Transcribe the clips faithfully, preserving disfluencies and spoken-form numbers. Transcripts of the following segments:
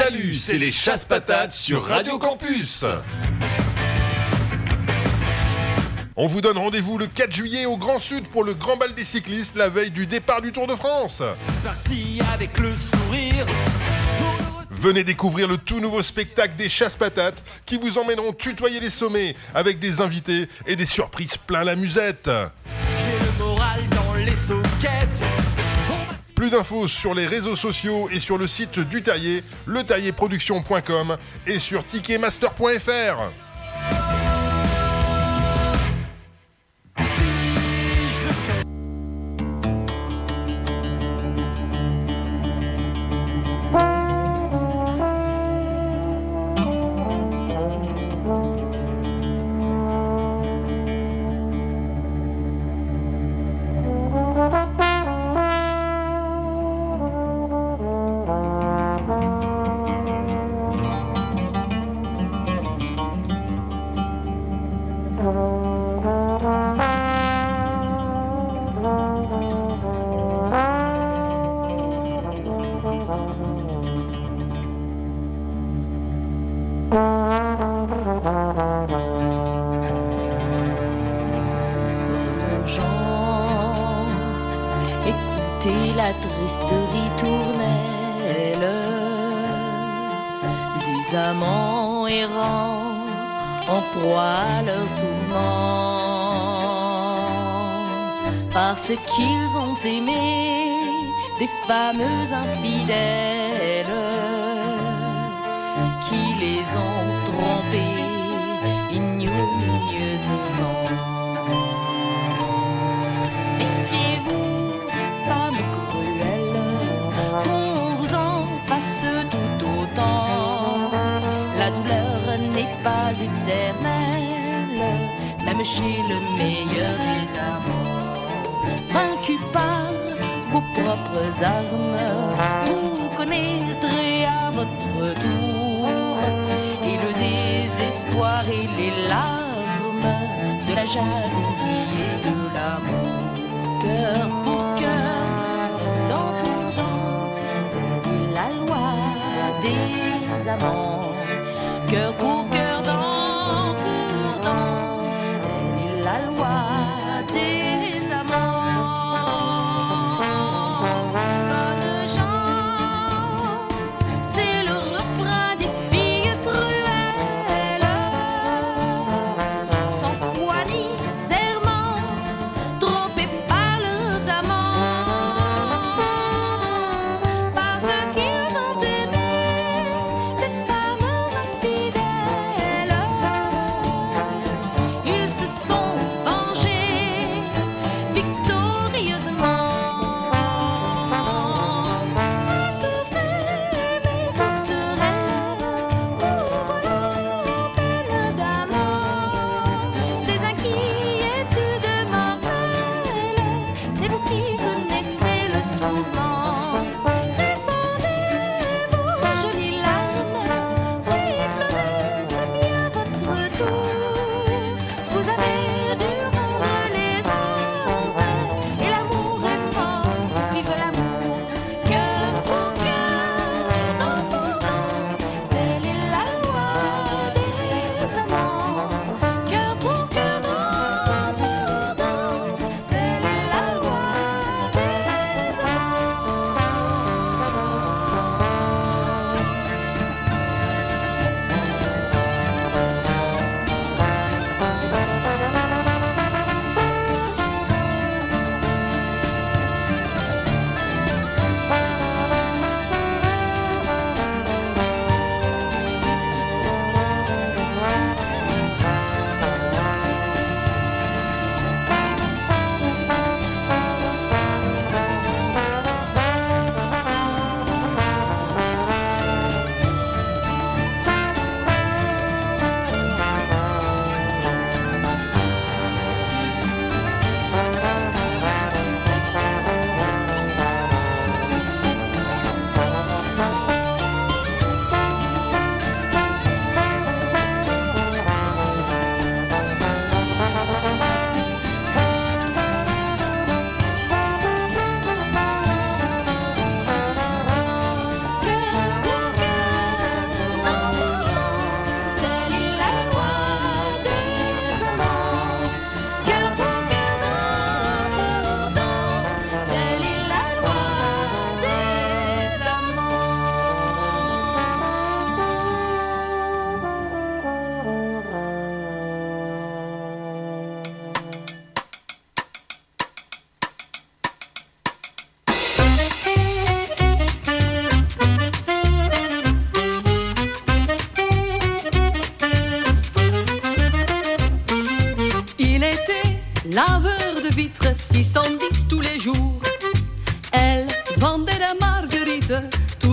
Salut, c'est les Chasse-Patates sur Radio Campus. On vous donne rendez-vous le quatre juillet au Grand Sud pour le Grand Bal des cyclistes, la veille du départ du Tour de France. Parti avec le sourire. Venez découvrir le tout nouveau spectacle des Chasse-Patates qui vous emmèneront tutoyer les sommets avec des invités et des surprises plein la musette. J'ai le moral dans les soquettes. Plus d'infos sur les réseaux sociaux et sur le site du Taillé, le taillé production point com et sur ticketmaster point f r. Parce qu'ils ont aimé des fameux infidèles qui les ont trompés ignominieusement. Méfiez-vous, femmes cruelles, qu'on vous en fasse tout autant. La douleur n'est pas éternelle, même chez le meilleur des amants. Vaincu par vos propres armes, vous connaîtrez à votre tour et le désespoir et les larmes de la jalousie et de l'amour. Cœur pour cœur, dent pour dent, et la loi des amants. Cœur pour cœur, dent pour dent, elle est la loi des amants. Sans foi ni serment, trompés par leurs amants.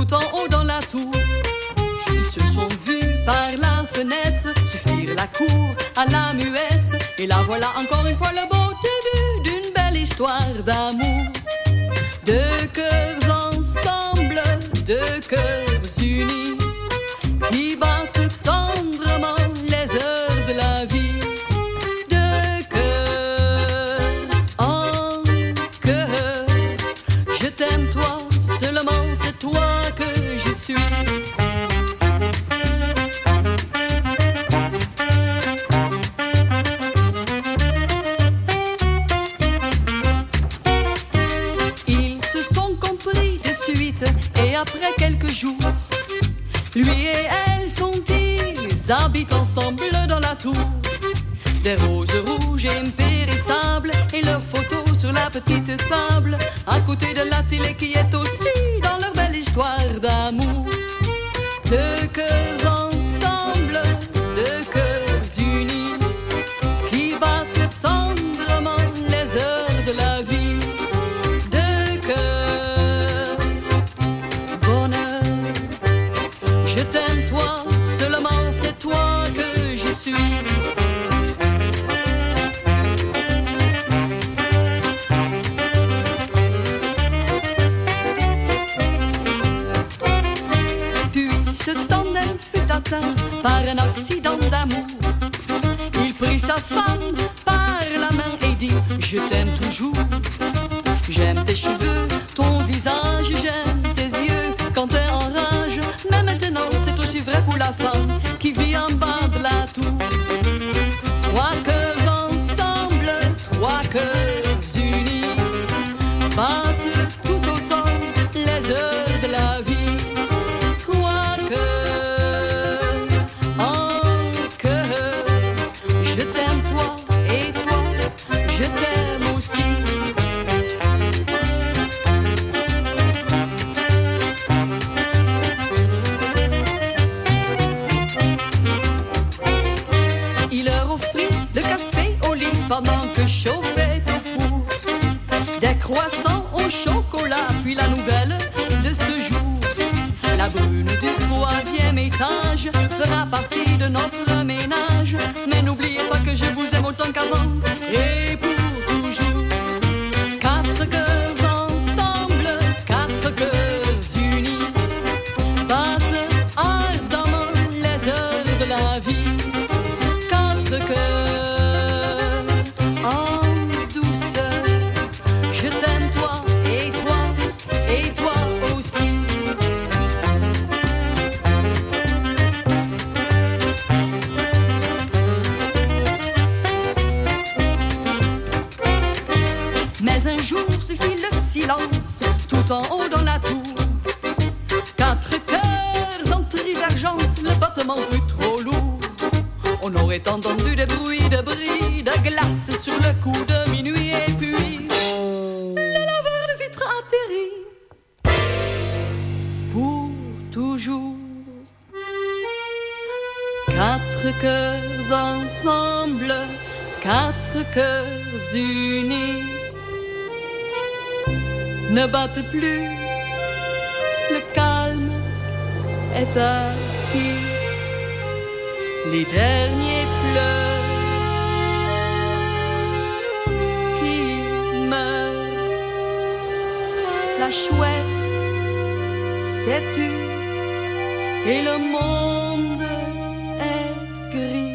tout en haut dans la tour. Ils se sont vus par la fenêtre, se firent la cour à la muette. Et là voilà encore une fois le beau début d'une belle histoire d'amour. Deux cœurs ensemble, deux cœurs unis, qui battent tendrement les heures de la vie. Deux cœurs en cœur, je t'aime toi, seulement c'est toi que je suis. Et après quelques jours, lui et elle sont-ils habitent ensemble dans la tour. Des roses rouges et impérissables et leurs photos sur la petite table, à côté de la télé qui est aussi dans leur belle histoire d'amour. Deux cœurs ensemble, deux cœurs unis, qui battent tendrement les heures de la vie. Je t'aime toi, seulement c'est toi que je suis. Puis ce tandem fut atteint par un accident d'amour. Il prit sa femme par la main et dit: je t'aime toujours. J'aime tes cheveux, ton visage, j'aime tes yeux quand t'es en rage. Mais maintenant c'est aussi vrai pour la femme qui vit en bas de la tour. Trois cœurs ensemble, trois cœurs unis, battent tout autant les heures de la vie. Trois cœurs en cœur, je t'aime toi et toi, je t'aime aussi. Pendant que chauffait au four des croissants au chocolat, puis la nouvelle de ce jour. La brune du troisième étage fera partie de notre ménage. Mais n'oubliez pas que je vous aime autant qu'avant et pour toujours. Quatre cœurs ensemble, quatre cœurs unis, battent ardemment les heures de la vie. Quatre cœurs en douceur, je t'aime toi et toi et toi aussi. Mais un jour se fit le silence tout en haut dans la tour. Quatre cœurs en divergence, le battement fut trop lourd. On aurait entendu des bruits de bris de glace sur le coup de minuit. Et puis le laveur de vitres atterrit pour toujours. Quatre cœurs ensemble, quatre cœurs unis, ne battent plus, le calme est acquis. Les derniers pleurs qui meurent, la chouette s'est tue et le monde est gris.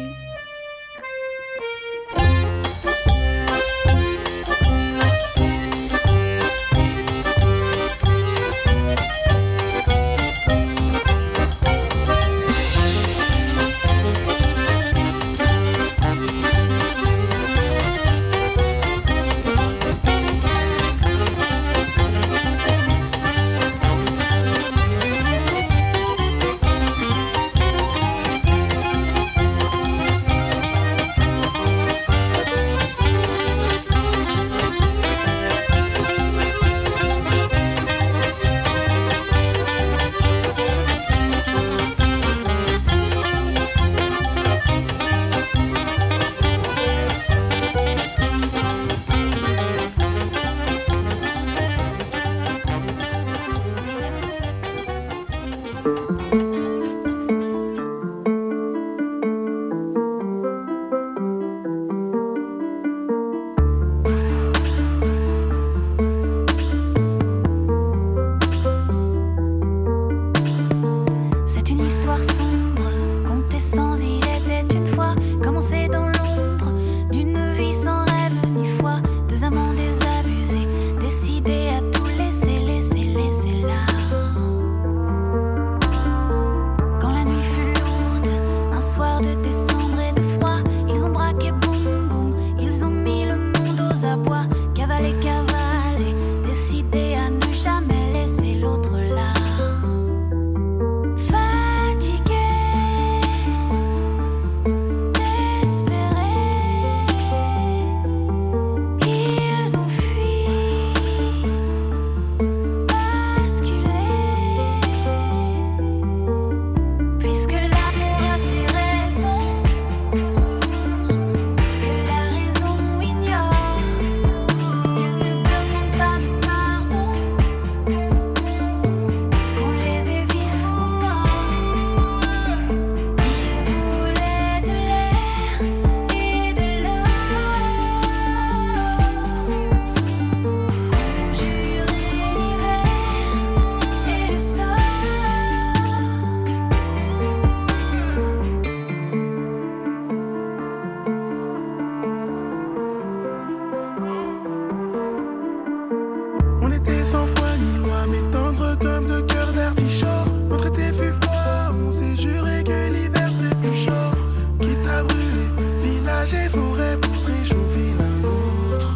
était sans foi ni loi, mais tendre comme de cœur d'artichaut. Notre été fut froid, on s'est juré que l'hiver serait plus chaud. Quitte à brûler village et forêt pour se réchauffer l'un l'autre.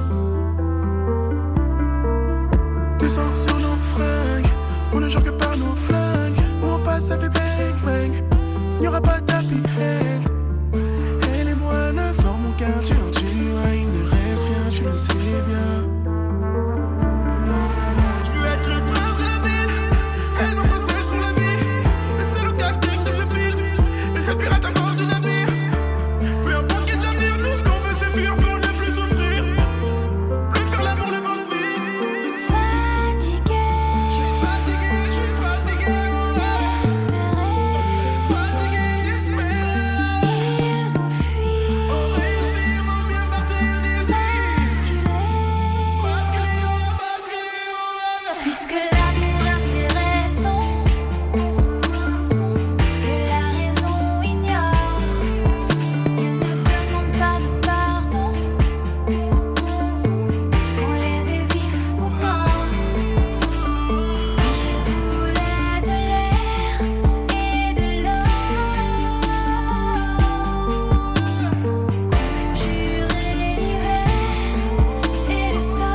Du sang sur nos fringues, on ne jure que par nos flingues. Où on passe ça fait bang bang, n'y aura pas de tapis head. Elle et moi ne formons qu'un dur dur, il ne reste rien, tu le sais bien. C'est le pirate à bord du navire. Peu importe quel navire, nous ce qu'on veut c'est fuir pour ne plus souffrir. Plus faire l'amour le monde vide. Fatigué, Je suis fatigué, je suis fatigué. désespéré, Fatigué, désespéré. ils ont fui, On réussit, m'ont bien partir d'ici. basculé. Basculer, on va basculer, on va. Puisque l'amour a ses raisons, que la raison ignore, il ne demande pas de pardon, qu'on les ait vifs ou morts. Il voulait de l'air et de l'eau, conjurer l'hiver et le sol.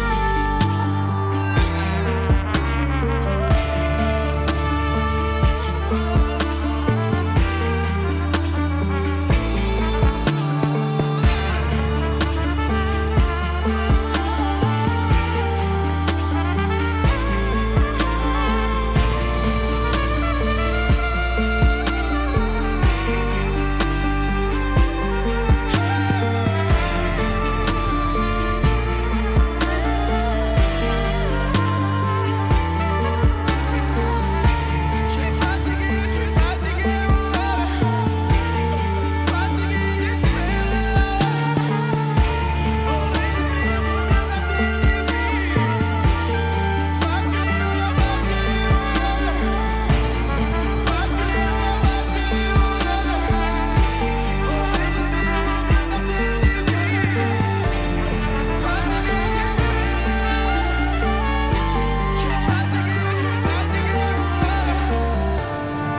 Je suis fatigué, je suis fatigué, on va. Fatigué, désespéré. On réussit, m'ont bien partir d'ici. Basculer, on va basculer, on va. Basculer, on va basculer, on va. On réussit, m'ont bien partir d'ici. Fatigué, désespéré. Je suis fatigué, je suis fatigué, on va.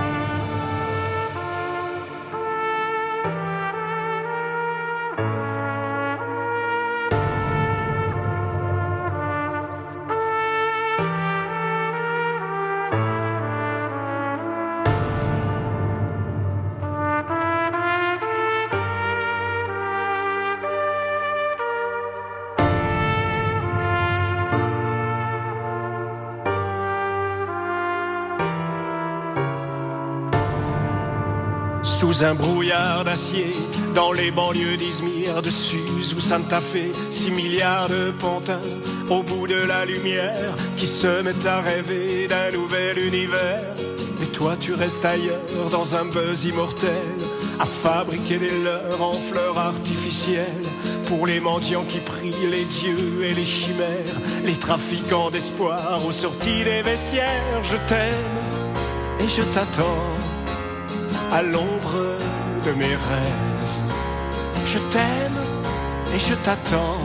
Sous un brouillard d'acier, dans les banlieues d'Izmir, de Suse ou Santa Fe, six milliards de pantins au bout de la lumière qui se mettent à rêver d'un nouvel univers. Mais toi tu restes ailleurs dans un buzz immortel, à fabriquer des leurres en fleurs artificielles pour les mendiants qui prient les dieux et les chimères, les trafiquants d'espoir aux sorties des vestiaires. Je t'aime et je t'attends à l'ombre de mes rêves. Je t'aime et je t'attends,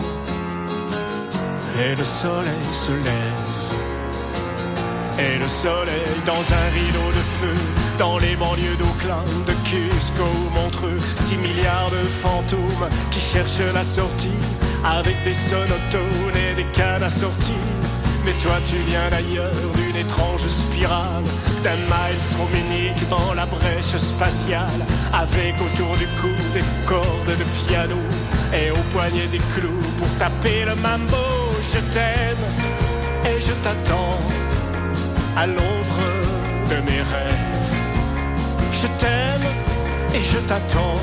et le soleil se lève. Et le soleil dans un rideau de feu, dans les banlieues d'Auckland, de Cusco ou Montreux, six milliards de fantômes qui cherchent la sortie, avec des sonotones et des cannes assorties. Mais toi tu viens d'ailleurs, d'une étrange spirale, d'un maelstrom unique dans la brèche spatiale, avec autour du cou des cordes de piano et au poignet des clous pour taper le mambo. Je t'aime et je t'attends à l'ombre de mes rêves. Je t'aime et je t'attends,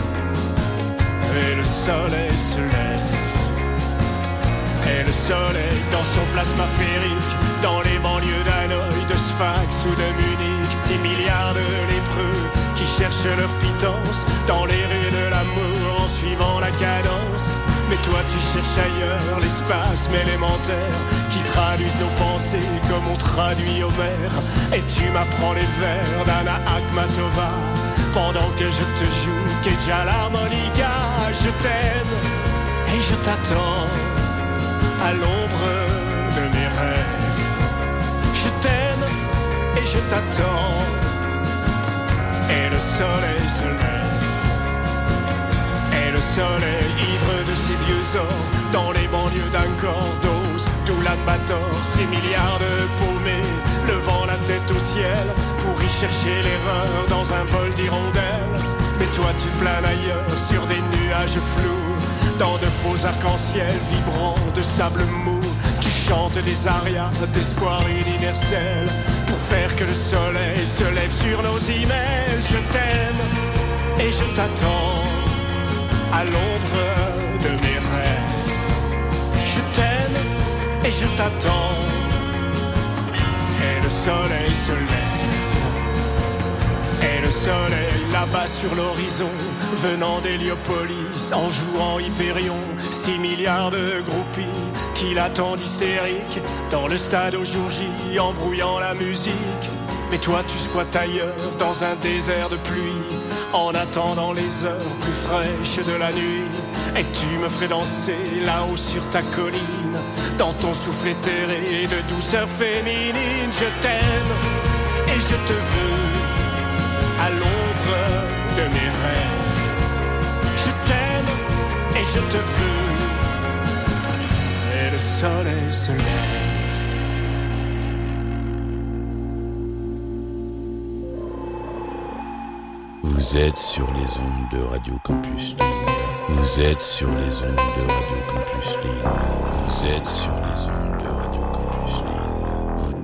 et le soleil se lève. Et le soleil dans son plasma férique, dans les banlieues d'Hanoï, de Sfax ou de Munich, six milliards de lépreux qui cherchent leur pitance dans les rues de l'amour en suivant la cadence. Mais toi tu cherches ailleurs l'espace élémentaire qui traduisent nos pensées comme on traduit Homère. Et tu m'apprends les vers d'Anna Akhmatova pendant que je te joue Kedja l'harmonica. Je t'aime et je t'attends à l'ombre de soleil, ivre de ses vieux ors, dans les banlieues d'un Cordoz, d'Oulan-Bator, ces milliards de paumés, levant la tête au ciel, pour y chercher l'erreur dans un vol d'hirondelles. Mais toi tu planes ailleurs, sur des nuages flous, dans de faux arcs-en-ciel vibrants de sable mou. Tu chantes des arias d'espoir universel, pour faire que le soleil se lève sur nos emails. Je t'aime et je t'attends à l'ombre de mes rêves. Je t'aime et je t'attends, et le soleil se lève. Et le soleil là-bas sur l'horizon, venant d'Héliopolis, en jouant Hyperion, six milliards de groupies qui l'attendent hystériques dans le stade au jour J, embrouillant la musique. Mais toi tu squattes ailleurs, dans un désert de pluie, en attendant les heures plus fraîches de la nuit. Et tu me fais danser là-haut sur ta colline, dans ton souffle éthéré de douceur féminine. Je t'aime et je te veux à l'ombre de mes rêves. Je t'aime et je te veux, et le soleil se lève. Vous êtes sur les ondes de Radio Campus Lille. Vous êtes sur les ondes de Radio Campus Lille. Vous êtes sur les ondes de Radio Campus Lille.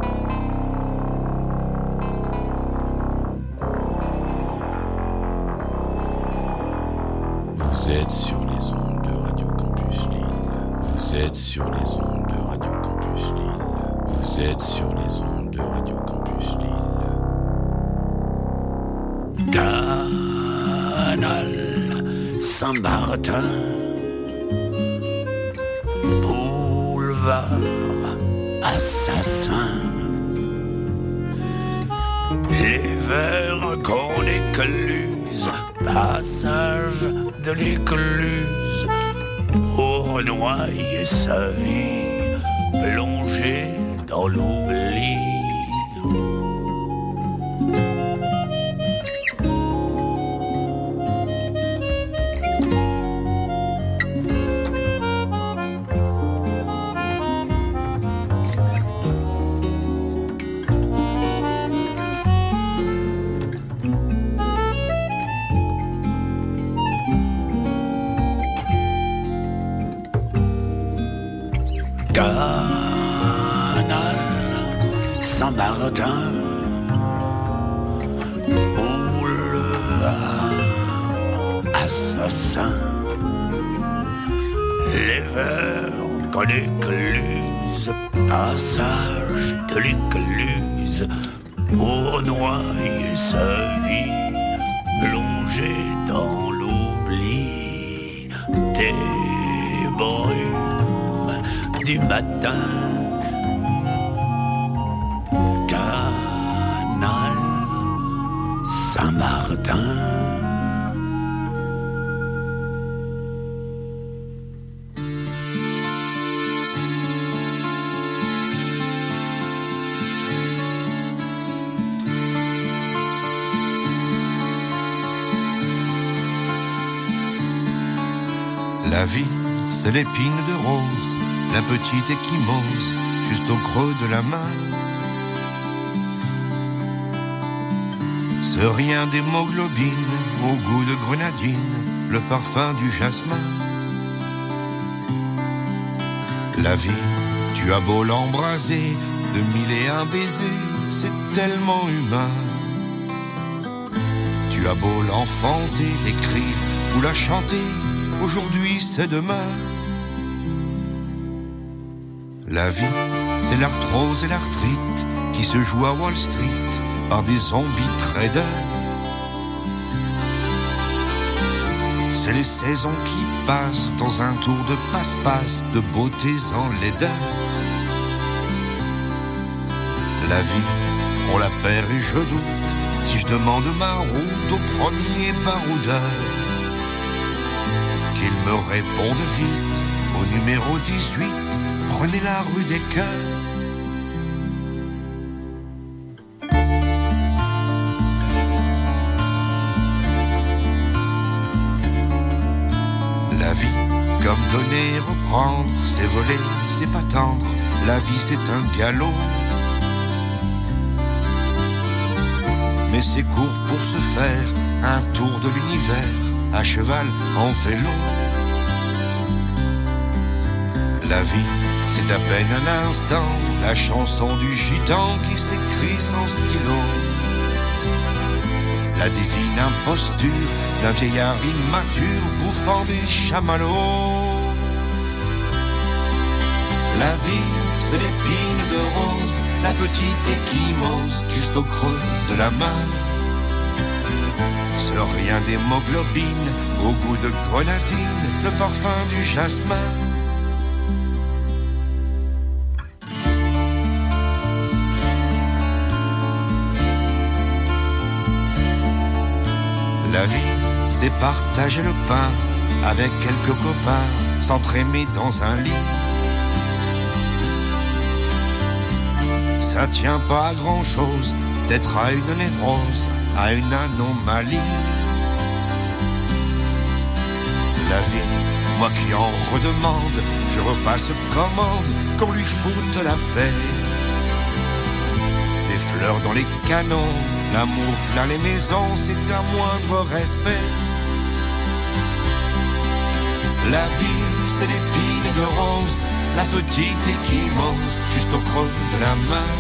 Vous êtes sur les ondes de Radio Campus Lille. Vous êtes sur les ondes de Radio Campus Lille. Vous êtes sur les ondes de Radio Campus Lille. Canal Saint-Martin, boulevard assassin. Les vers qu'on écluse, passage de l'écluse, pour noyer sa vie, plongée dans l'oubli. Canal Saint-Martin, boulevard assassin. Les vers qu'on écluse, passage de l'écluse, pour noyer sa vie, plongée dans l'oubli des brumes du matin. Canal Saint-Martin. La vie, c'est l'épine de rose, la petite échymose, juste au creux de la main. Ce rien d'hémoglobine, au goût de grenadine, le parfum du jasmin. La vie, tu as beau l'embraser, de mille et un baisers, c'est tellement humain. Tu as beau l'enfanter, l'écrire ou la chanter, aujourd'hui c'est demain. La vie, c'est l'arthrose et l'arthrite qui se jouent à Wall Street par des zombies traders. C'est les saisons qui passent dans un tour de passe-passe de beautés en laideur. La vie, on la perd et je doute si je demande ma route au premier baroudeur. Qu'il me réponde vite au numéro dix-huit, prenez la rue des Cœurs. donner, reprendre, c'est voler, c'est pas tendre, la vie c'est un galop. Mais c'est court pour se faire un tour de l'univers, à cheval en vélo. La vie, c'est à peine un instant, la chanson du gitan qui s'écrit sans stylo. La divine imposture d'un vieillard immature bouffant des chamallows. La vie, c'est l'épine de rose, la petite échymose juste au creux de la main. Ce rien d'hémoglobine, au goût de grenadine, le parfum du jasmin. La vie, c'est partager le pain avec quelques copains, s'entraimer dans un lit. Ça tient pas à grand chose d'être à une névrose, à une anomalie. La vie, moi qui en redemande, je repasse commande qu'on lui foute la paix. Des fleurs dans les canons, l'amour plein les maisons, c'est un moindre respect. La vie, c'est l'épine de rose, la petite échymose, juste au creux de la main.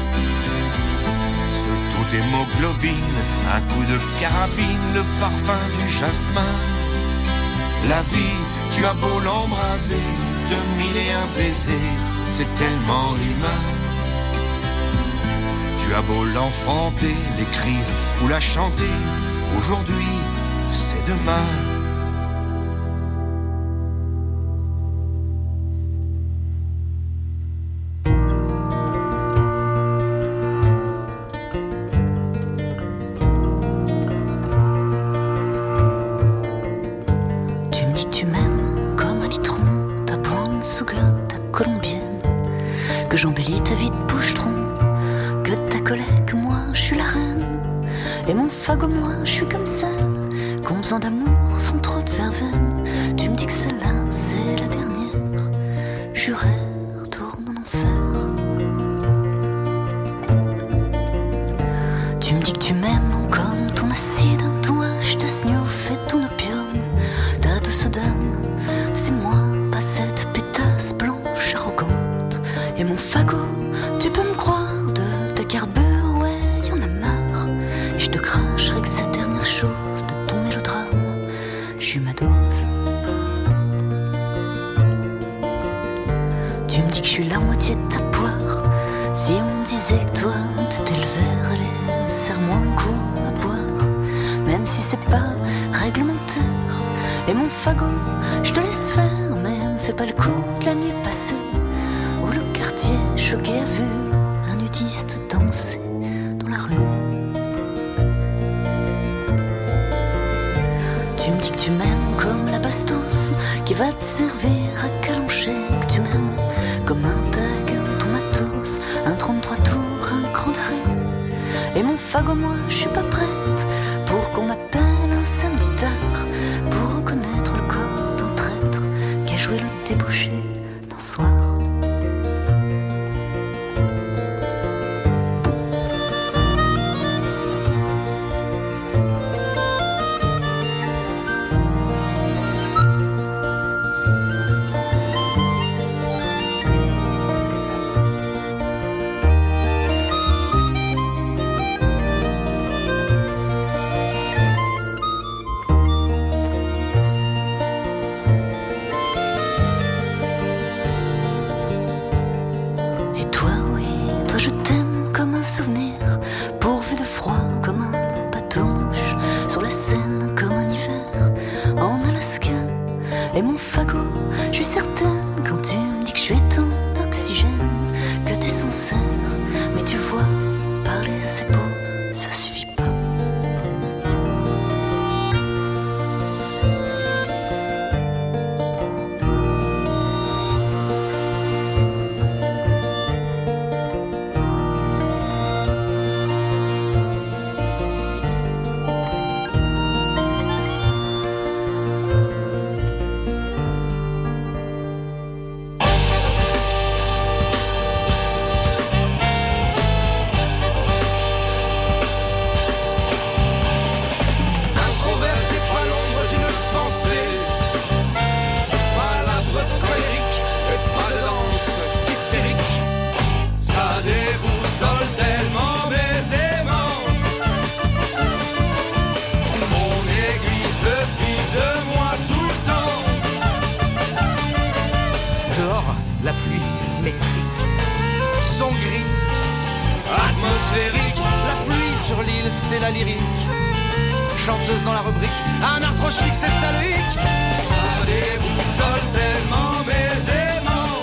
Ce taux d'hémoglobine, un coup de carabine, le parfum du jasmin. La vie, tu as beau l'embraser, de mille et un baisers, c'est tellement humain. Tu as beau l'enfanter, l'écrire ou la chanter, aujourd'hui, c'est demain. J'embellis ta vie de bouche-tron, que ta colère, que moi je suis la reine. Et mon fagot, moi je suis comme celle qu'on besoin d'amour sans trop de verveine. Tu me dis que celle-là c'est la dernière, juré, retourne en enfer. Tu me dis que tu m'aimes comme ton acide, ton H, ta sniff et ton opium. Ta douce dame, c'est moi, pas cette pétasse blanche arrogante. Et mon fagot, tu peux me croire, de ta carbure, ouais, y'en a marre. Et je te cracherai que cette dernière chose de ton mélodrame, j'eus ma dose. Tu me dis que je suis la moitié de ta poire. Si on me disait que toi, t'étais le verre, allez, serre-moi un coup à boire. Même si c'est pas réglementaire. Et mon fagot, je te laisse faire, mais me fais pas le coup de la nuit passée. Choqué a vu un nudiste danser dans la rue. Tu me dis que tu m'aimes comme la bastos qui va te servir à calancher. Que tu m'aimes comme un tag, un ton matos, un trente-trois tours, un cran d'arrêt. Et mon fagot, moi, je suis pas prête pour qu'on m'appelle un samedi tard, pour reconnaître le corps d'un traître qui a joué le débauché d'un soir. sont gris, atmosphérique. La pluie sur l'île, c'est la lyrique. Chanteuse dans la rubrique, un art trop chic, c'est ça le hic. Ça déboussole tellement mes aimants,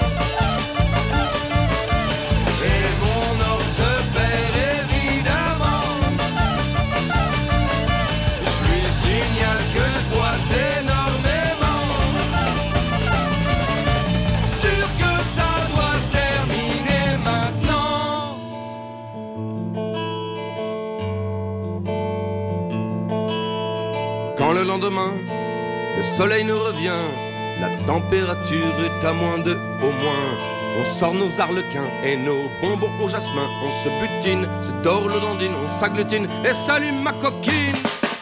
et mon or se perd évidemment. Je lui signale que je boite énormément, sûr que ça doit se terminer maintenant. Quand le lendemain, le soleil nous revient, la température est à moins de au moins. On sort nos arlequins et nos bonbons au jasmin. On se butine, se dort le dandine, on s'agglutine et s'allume ma coquine.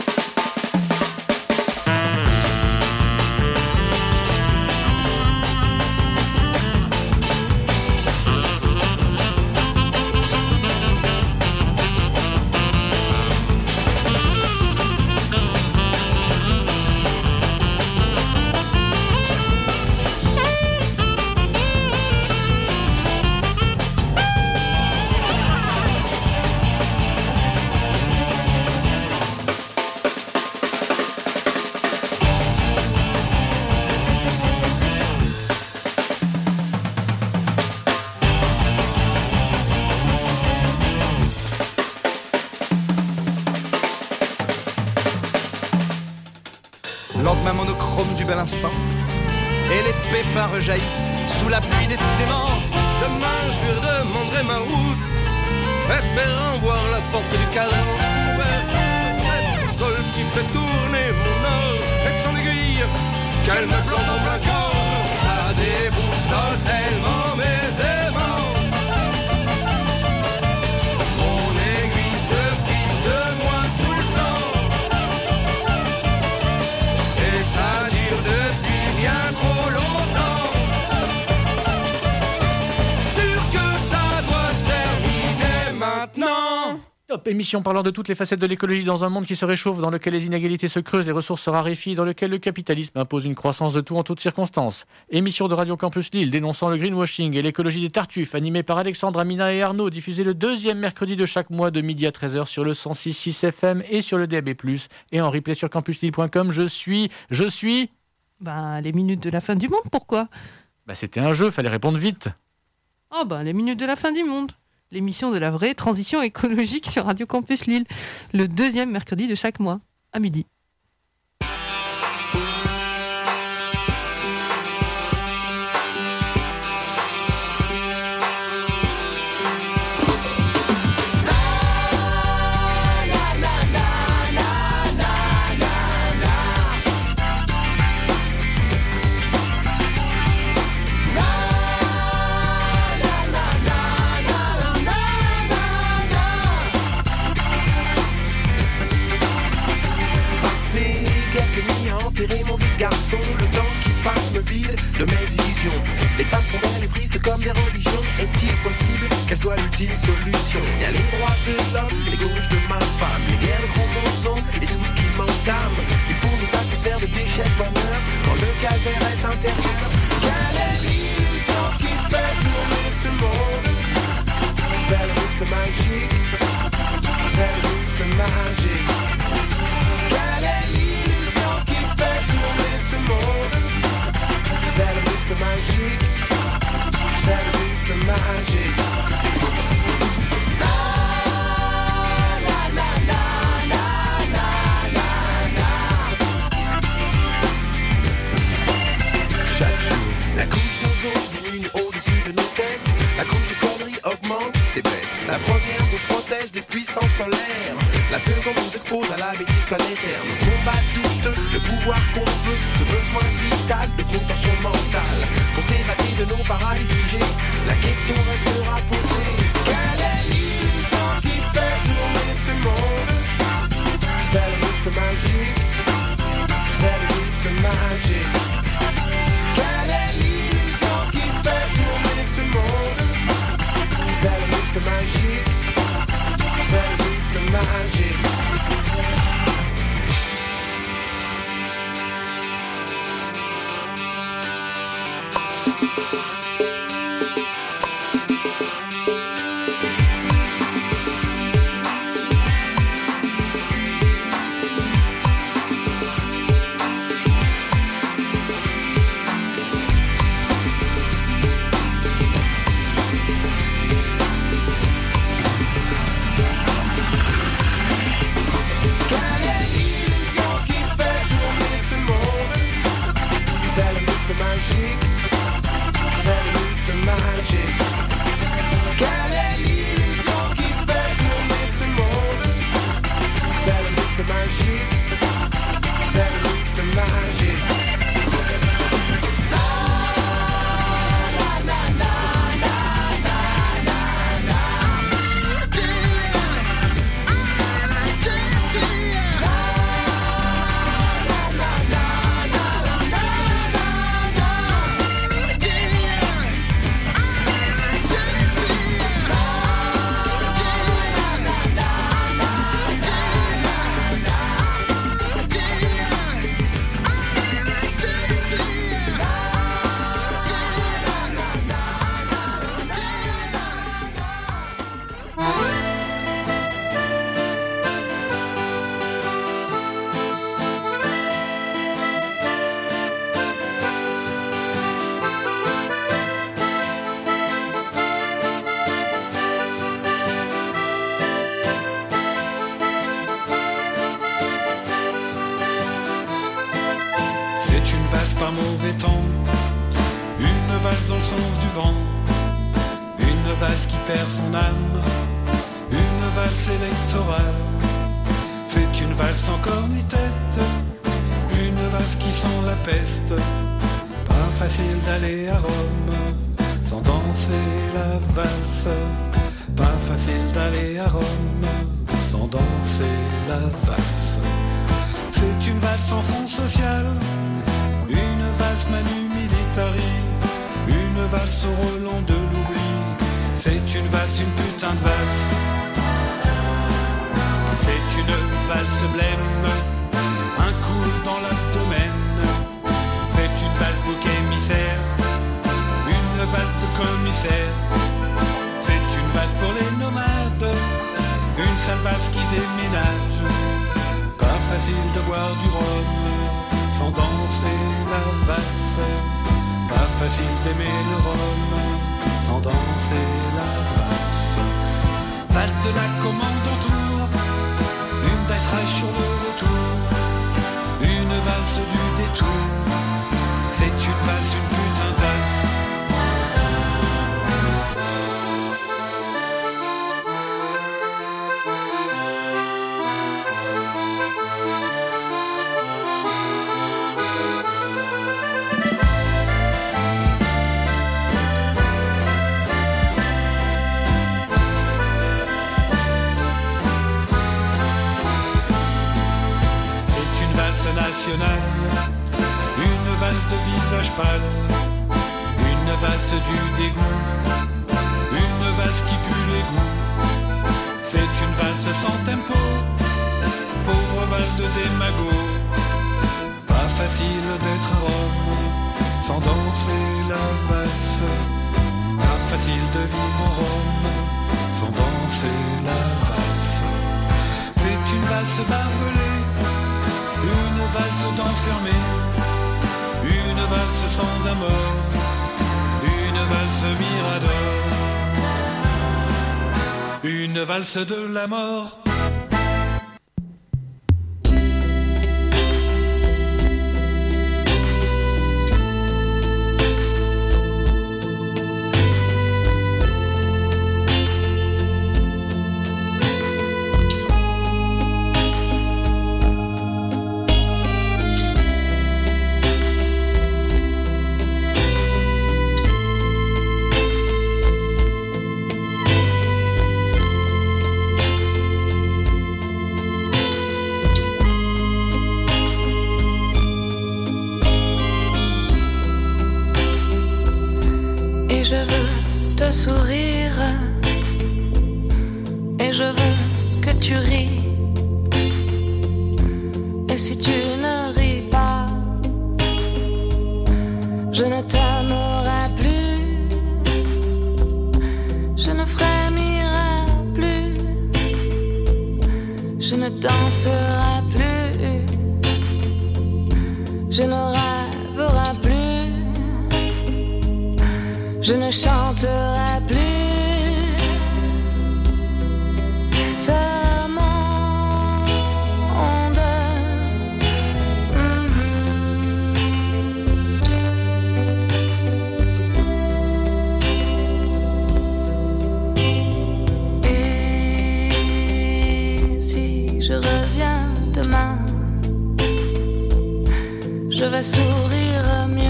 Lendemain monochrome du bel instant, et les pépins rejaillissent sous la pluie décidément. Demain je lui redemanderai ma route, espérant voir la porte du cadran ouverte de cette console qui fait tourner mon or et de son aiguille qu'elle me plante en plein corps. Ça déboussole tellement mes aimants, mon aiguille se fiche de moi tout le temps. Ça dure depuis bien trop longtemps, sûr que ça doit se terminer maintenant. Top émission parlant de toutes les facettes de l'écologie dans un monde qui se réchauffe, dans lequel les inégalités se creusent, les ressources se raréfient, dans lequel le capitalisme impose une croissance de tout en toutes circonstances. Émission de Radio Campus Lille dénonçant le greenwashing et l'écologie des tartuffes, animée par Alexandre, Amina et Arnaud, diffusée le deuxième mercredi de chaque mois de midi à treize heures sur le cent six virgule six F M et sur le D A B plus, et en replay sur campuslille point com. Je suis... Je suis... Bah, les minutes de la fin du monde, pourquoi ? Bah, c'était un jeu, fallait répondre vite. Oh, bah, les minutes de la fin du monde. L'émission de la vraie transition écologique sur Radio Campus Lille, le deuxième mercredi de chaque mois, à midi. Garçon, le temps qui passe me vide de mes illusions. Les femmes sont belles et tristes comme des religions. Est-il possible qu'elles soient l'ultime solution? Il y a les droits de l'homme, les gauches de ma femme, les guerres de chromosomes et tout ce qui m'entame. Il faut nous satisfaire de déchets de bonheur quand le calvaire est intérieur. Quelle est l'illusion qui fait tourner ce monde? C'est le buste magique, c'est le buste magique. Quelle est l'illusion qui fait tourner ce monde? C'est le buste magique, c'est le buste magique. Chaque jour, la couche d'ozone diminue au-dessus de nos têtes. La couche de conneries augmente, c'est bête. La première nous protège des puissances solaires. La seconde nous expose à la bêtise planétaire. Nos combats douteux, le pouvoir qu'on veut, ce besoin vital de contorsion mentale. Pour s'évader de nos paradis figés, la question restera posée. Quelle est l'illusion qui fait tourner ce monde? C'est le buste magique, c'est le buste magique. Quelle est l'illusion qui fait tourner ce monde? C'est le buste magique, c'est le buste magique. pas mauvais temps. Une valse dans le sens du vent, une valse qui perd son âme, une valse électorale. C'est une valse encore ni tête, une valse qui sent la peste. Pas facile d'aller à Rome sans danser la valse. Pas facile d'aller à Rome sans danser la valse. C'est une valse sans fond social, une valse manu militari, une valse au relent de l'oubli. C'est une valse, une putain de valse. C'est une valse blême, un coup dans l'abdomen. C'est une valse bouc émissaire, une valse de commissaire. C'est une valse pour les nomades, une sale valse qui déménage. Pas facile de boire du rhum sans danser la valse. Pas facile d'aimer le rhum sans danser la valse. Valse de la commande en tour, une dice rage sur le retour, une valse du détour. C'est une valse, une putain de valse. Une valse de visage pâle, une valse du dégoût, une valse qui pue l'égout. C'est une valse sans tempo, pauvre valse de démago. Pas facile d'être à Rome sans danser la valse. Pas facile de vivre en Rome sans danser la valse. C'est une valse barbelée, une valse d'enfermé, une valse sans amour, une valse mirador, une valse de la mort. Sourire, et je veux que tu ris. Et si tu ne ris pas, je ne t'aimerai plus, je ne frémirai plus, je ne danserai plus, je ne rêverai plus, je ne chanterai plus. Ce monde, mm-hmm. Et si je reviens demain, je vais sourire mieux.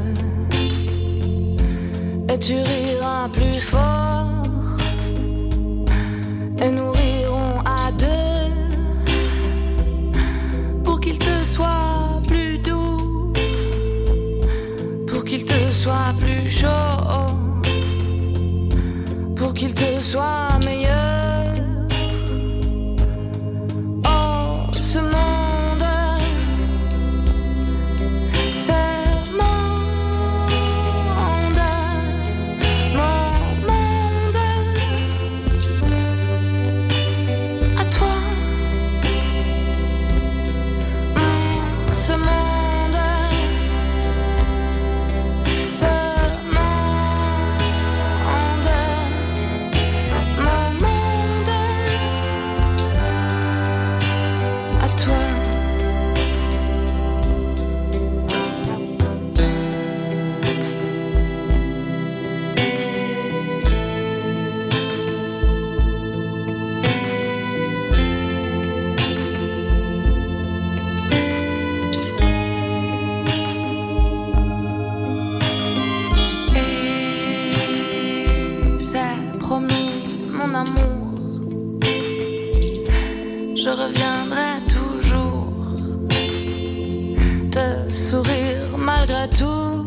Et tu riras plus fort, et nous rirons à deux, pour qu'il te soit plus doux, pour qu'il te soit plus chaud, pour qu'il te soit meilleur. Oh, ce monde, c'est mon monde, promis, mon amour, je reviendrai toujours te sourire malgré tout,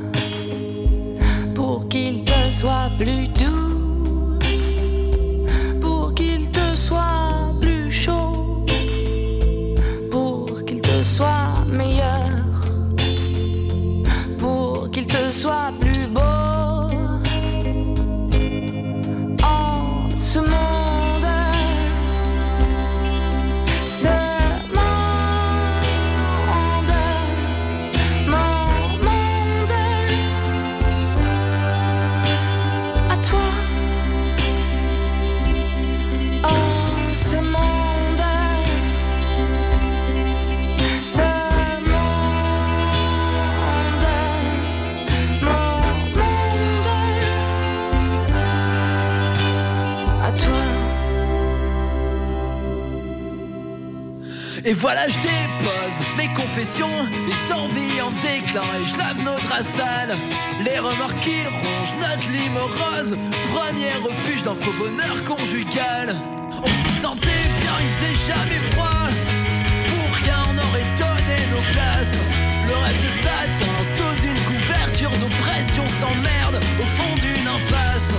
pour qu'il te soit plus doux, pour qu'il te soit plus chaud, pour qu'il te soit meilleur, pour qu'il te soit plus beau. En ce monde, ce monde, mon monde, à toi. En ce monde, ce Et voilà, je dépose mes confessions, les envies en déclin, et je lave nos draps sales. Les remords qui rongent notre lime rose, premier refuge d'un faux bonheur conjugal. On s'y sentait bien, il faisait jamais froid, pour rien on aurait donné nos places. Le rêve de satin sous une couverture d'oppression s'emmerde au fond d'une impasse.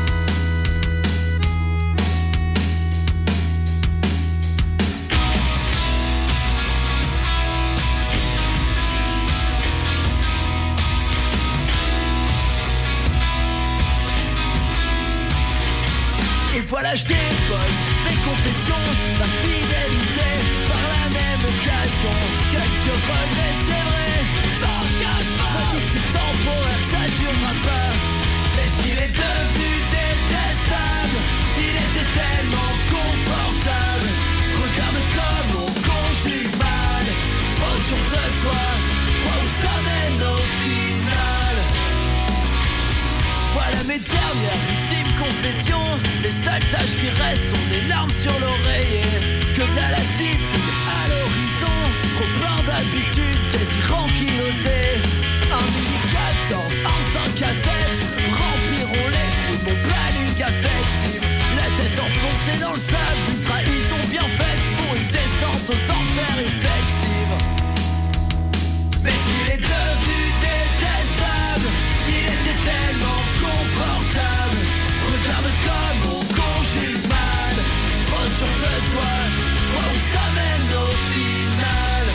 Et voilà, je dépose mes confessions, ma fidélité par la même occasion. Quelques regrets, c'est vrai, j'en cache pas. Je me dis que c'est temporaire, que ça durera pas. Est-ce qu'il est devenu détestable? Il était tellement confortable. Regarde comme on conjugue mal, trop sûr de soi, vois où ça mène au final. Voilà mes dernières ultimes confessions. Les seules tâches qui restent sont des larmes sur l'oreiller. Que de la lassitude à l'horizon, trop plein d'habitudes, désirant qui osait. Un mini quatorze, un cinq à sept rempliront les trous de mon planning affectif. La tête enfoncée dans le sable, une trahison bien faite pour une descente aux enfers effective. Mais il est devenu détestable, il était tellement confortable. Regarde comme on conjugue mal, trop sûr de soi, vois où ça mène au final.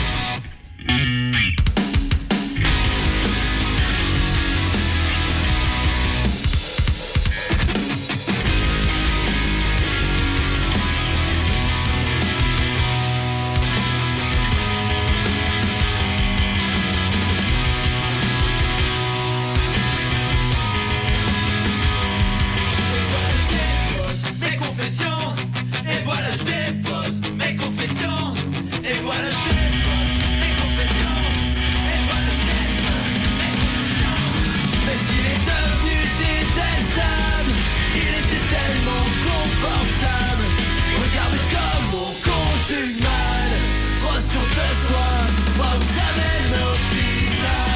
Et voilà je dépose mes confessions. Et voilà je dépose mes confessions. Et voilà je dépose mes confessions. Parce qu'il est devenu détestable, il était tellement confortable. Regarde comme on conjugue mal, trop sûr de soi, vois où ça mène au final.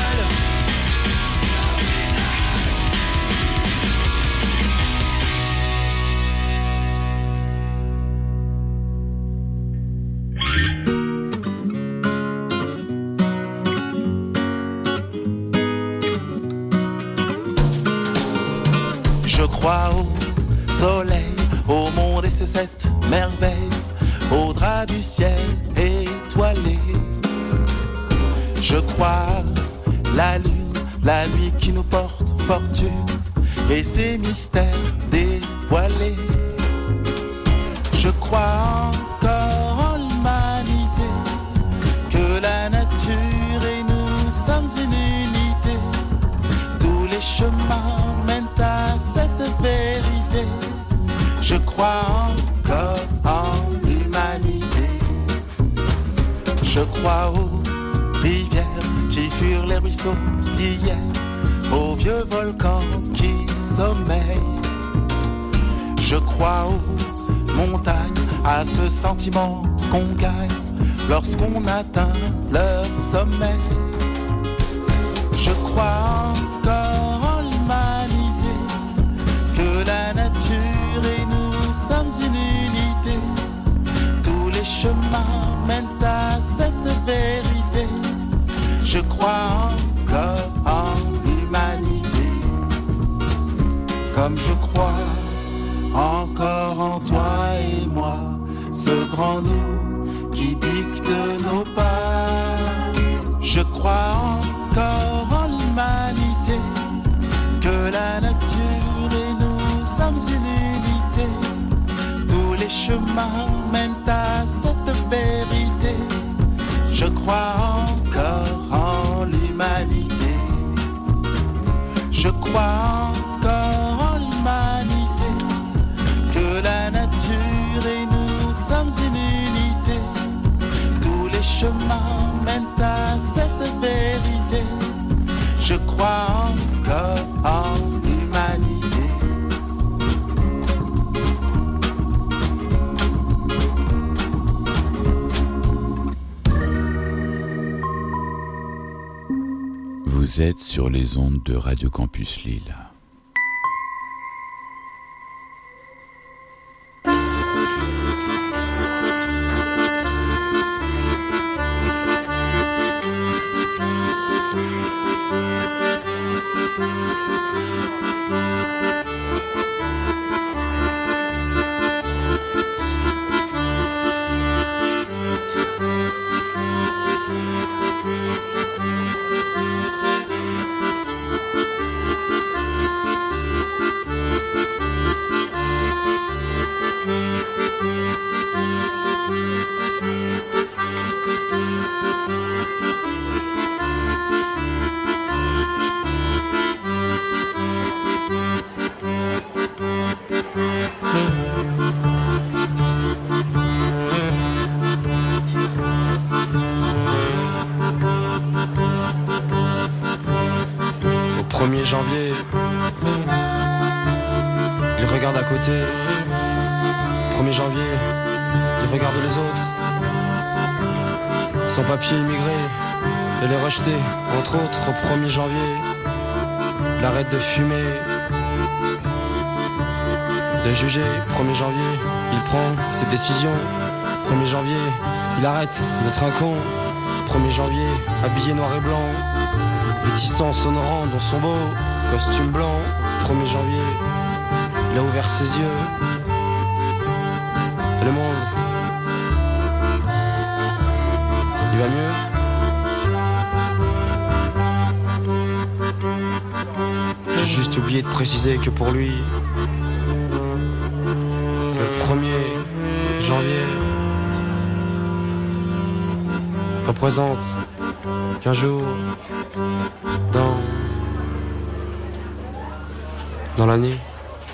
Je crois au soleil, au monde et ses sept merveilles, au drap du ciel étoilé. Je crois la lune, la nuit qui nous porte fortune, et ses mystères dévoilés. Je crois encore en l'humanité, que la nature et nous sommes une unité. Tous les chemins mènent à cette vérité. Je crois encore en l'humanité. Je crois aux rivières qui furent les ruisseaux d'hier, aux vieux volcans qui sommeillent. Je crois aux montagnes, à ce sentiment qu'on gagne lorsqu'on atteint leur sommet. Je crois encore en l'humanité, que la nature Je crois encore en l'humanité, comme je crois encore en toi et moi, ce grand nous qui dicte nos pas. Je crois encore en l'humanité, que la nature et nous sommes une unité. Tous les chemins mènent à cette vérité. Je crois encore en l'humanité. Je crois encore en l'humanité, que la nature et nous sommes une unité. Tous les chemins mènent à cette vérité. Je crois encore en l'humanité. Vous êtes sur les ondes de Radio Campus Lille. premier janvier, il regarde à côté. premier janvier, il regarde les autres. Sans papier immigré, et les rejeter, entre autres, au premier janvier. Il arrête de fumer, de juger. premier janvier, il prend ses décisions. premier janvier, il arrête d'être un con. premier janvier, habillé noir et blanc, réticence honorant dans son beau costume blanc. premier janvier, il a ouvert ses yeux. Et le monde, il va mieux. J'ai juste oublié de préciser que pour lui, le premier janvier représente qu'un jour dans dans l'année. Quoi ?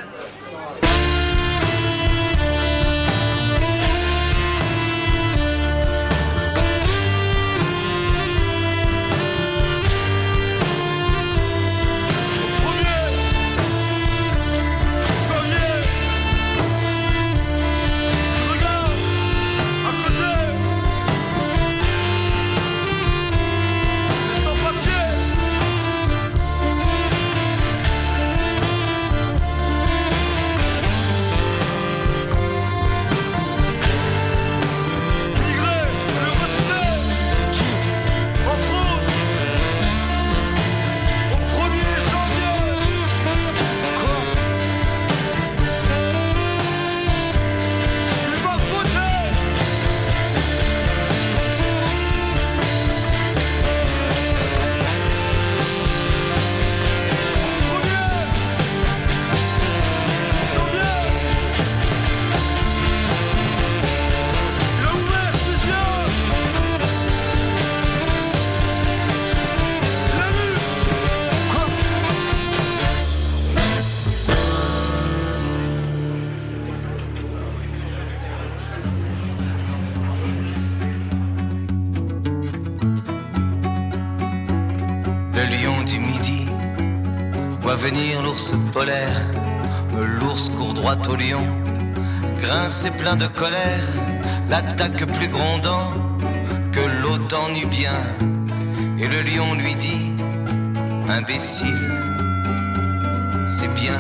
Venir l'ours polaire, l'ours court droit au lion, grince et plein de colère, l'attaque plus grondant que l'OTAN nubien. Et le lion lui dit, imbécile, c'est bien.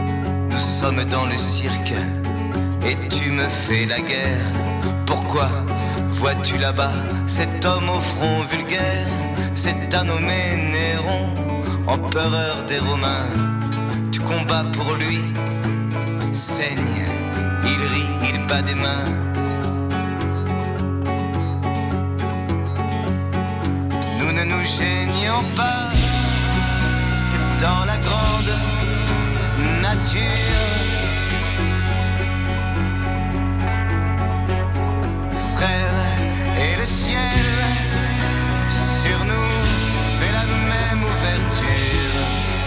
Nous sommes dans le cirque et tu me fais la guerre. Pourquoi ? Vois-tu là-bas cet homme au front vulgaire, cet un nommé Néron, empereur des Romains. Tu combats pour lui, saigne, il rit, il bat des mains. Nous ne nous gênions pas dans la grande nature. Frère, et le ciel sur nous fait la même ouverture.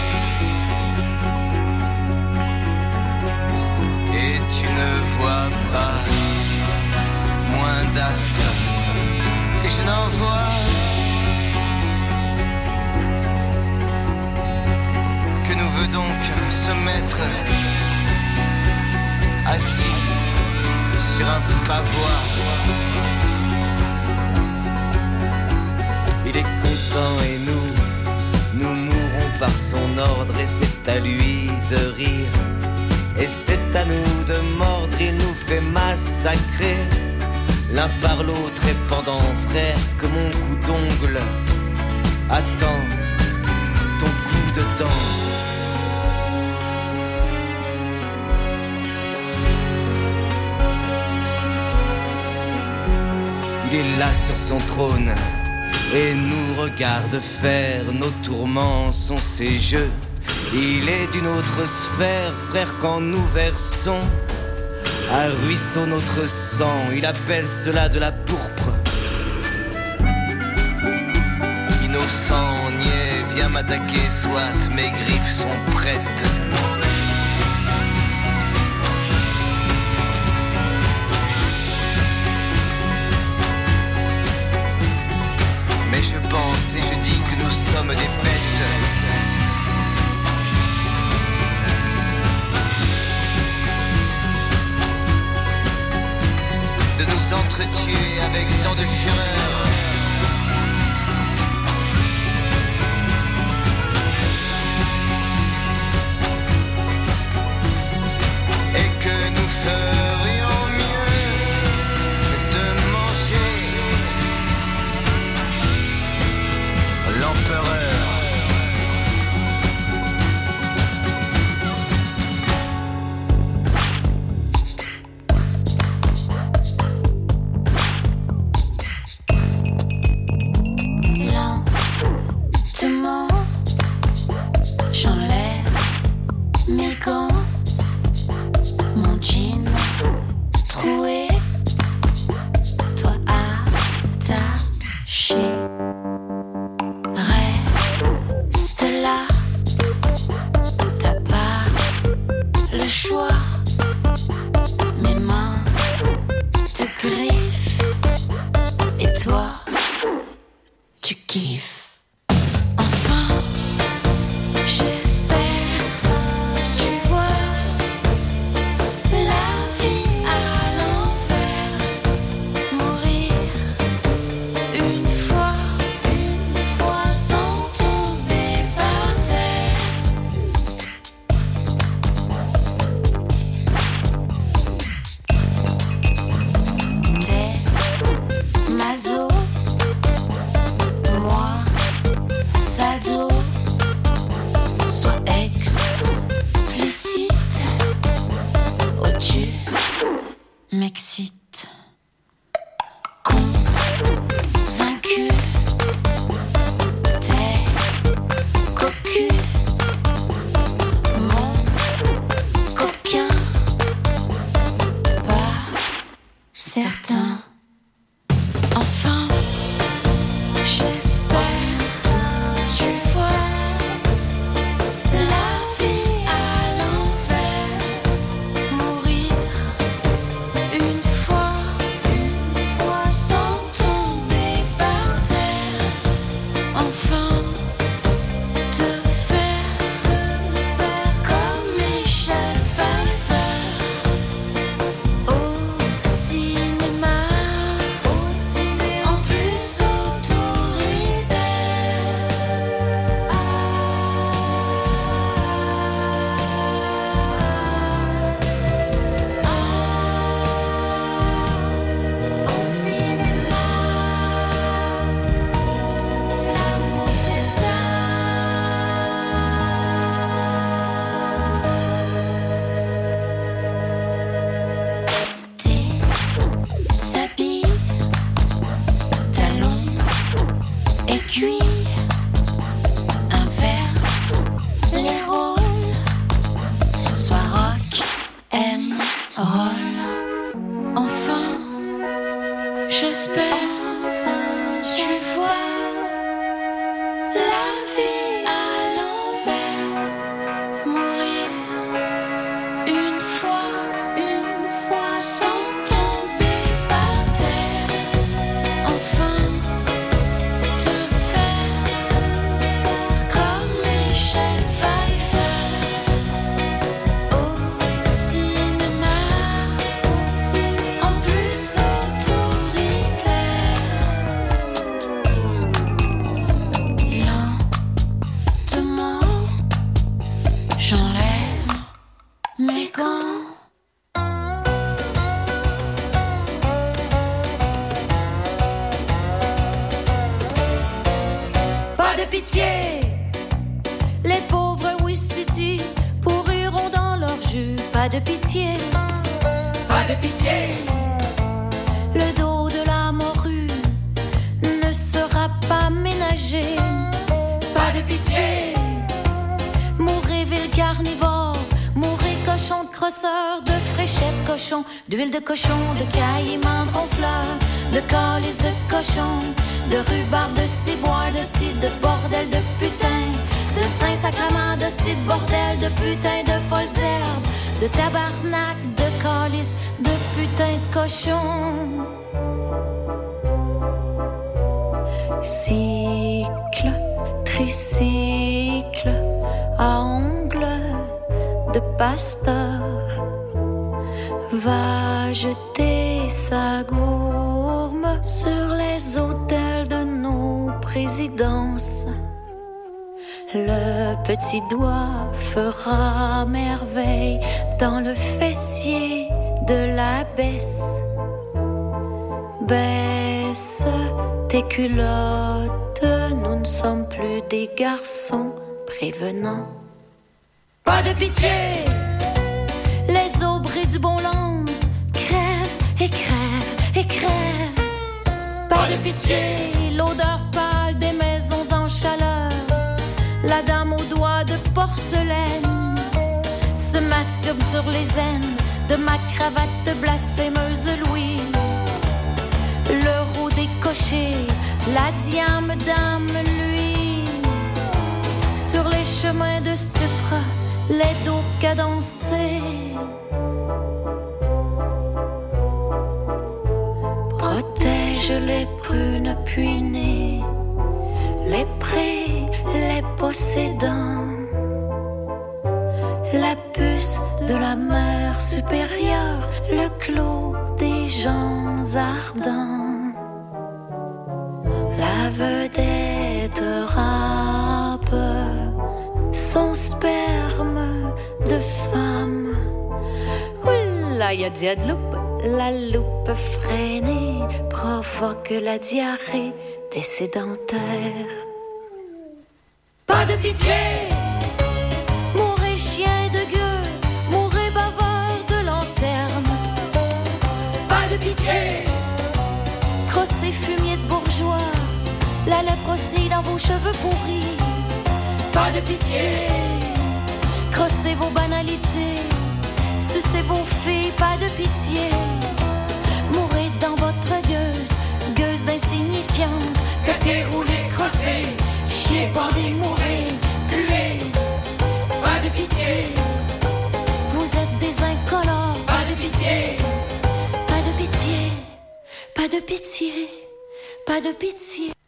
Et tu ne vois pas moins d'astres que je n'en vois. Que nous veut donc se mettre assis sur un pavois. Il est content et nous, nous mourrons par son ordre. Et c'est à lui de rire, et c'est à nous de mordre. Il nous fait massacrer l'un par l'autre. Et pendant, frère, que mon coup d'ongle attend ton coup de dent. Il est là sur son trône et nous regarde faire. Nos tourments sont ses jeux. Il est d'une autre sphère, frère, quand nous versons un ruisseau notre sang. Il appelle cela de la pourpre. Innocent, niais, viens m'attaquer, soit mes griffes sont prêtes. Je pense et je dis que nous sommes des bêtes. De nous entretuer avec tant de fureur. Et que nous ferions mieux de manger l'empereur. pas de pitié, pas de pitié. Le dos de la morue ne sera pas ménagé, pas de pitié. Mourrez ville carnivore, mourrez cochon de crosseur, de fréchette cochon, d'huile de cochon, de caïman ronfleur, de calice de cochon, de rhubarbe, de ciboire, de cidre, de bordel, de putain, de Saint-Sacrement, de cidre, bordel, de putain, de folles herbes, de tabarnak, de calice, de putain de cochon. Cycle, tricycle, à ongles de pasteur, va jeter sa gourme sur les autels de nos présidences. Le petit doigt fera merveille dans le fessier de la baisse. Baisse tes culottes, nous ne sommes plus des garçons prévenants. Pas de pitié, les aubrais du bon land crèvent et crèvent et crèvent. Pas de pitié, l'odeur pâle des maisons en chaleur, la dame aux doigts de porcelaine se masturbe sur les aines de ma cravate blasphémeuse Louis. Le roux décoché, la diame dame lui, sur les chemins de stupre, les dos cadencés. Protège les prunes puinées, les prés, les possédants, la puce de la mer supérieure, le clos des gens ardents. La vedette râpe son sperme de femme. Oula, y'a de la loupe, la loupe freinée provoque la diarrhée des sédentaires. Pas de pitié, mourrez chien de gueux, mourrez baveur de lanterne. Pas de pitié, crossez fumier de bourgeois, la lèpre aussi dans vos cheveux pourris. Pas de pitié, crossez vos banalités, sucez vos filles, pas de pitié. Mourrez dans votre gueuse, gueuse d'insignifiance, pété, roulé, crossé, chier, bandé, mourrez, puez. Pas de pitié, vous êtes des incolores, pas de pitié. Pas de pitié, pas de pitié, pas de pitié.